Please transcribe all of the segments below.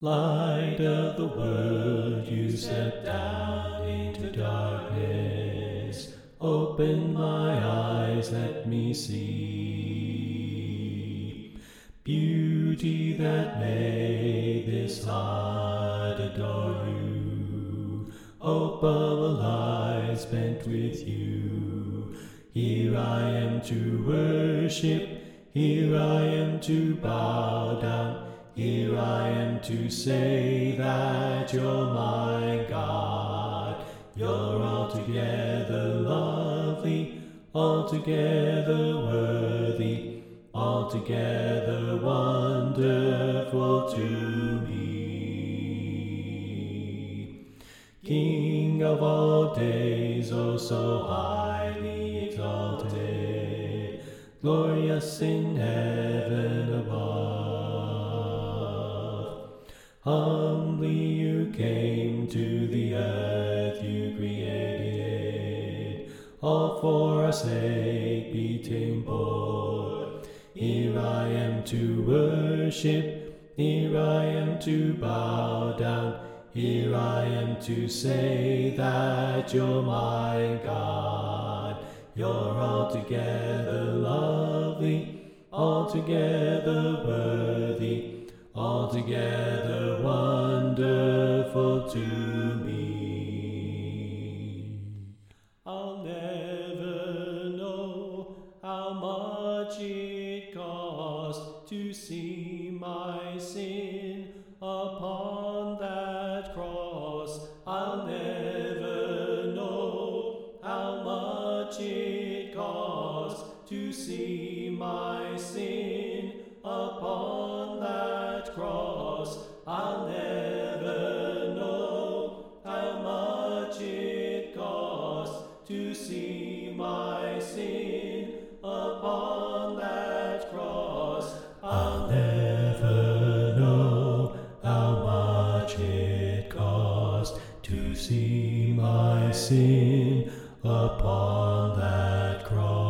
Light of the world, you step down into darkness. Open my eyes, let me see beauty that made this heart adore you. Hope of a life spent with you. Here I am to worship, here I am to bow down. Here I am to say that you're my God. You're altogether lovely, altogether worthy, altogether wonderful to me. King of all days, oh so highly exalted, glorious in heaven above. Humbly you came to the earth you created, all for our sake became poor. Here I am to worship, here I am to bow down, here I am to say that you're my God. You're altogether lovely, altogether worthy, altogether wonderful to me. I'll never know how much it cost to see my sin upon that cross. I'll never know how much it cost to see my sin upon that cross. I'll never know how much it cost to see my sin upon that cross. I'll never know how much it cost to see my sin upon that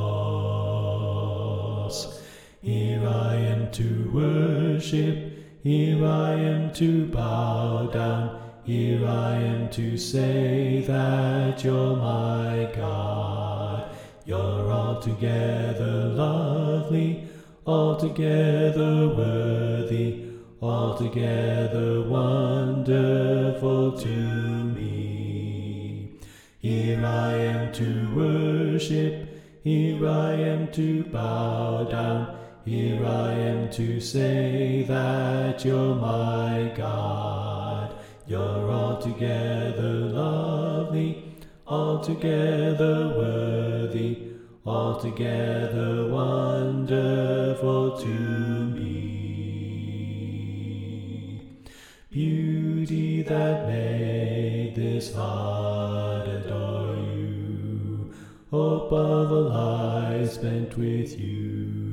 cross. Here I am to worship, here I am to bow down, here I am to say that you're my God. You're altogether lovely, altogether worthy, altogether wonderful to me. Here I am to worship, here I am to bow down, here I am to say that you're my God. You're altogether lovely, altogether worthy, altogether wonderful to me. Beauty that made this heart adore you, hope of a life spent with you.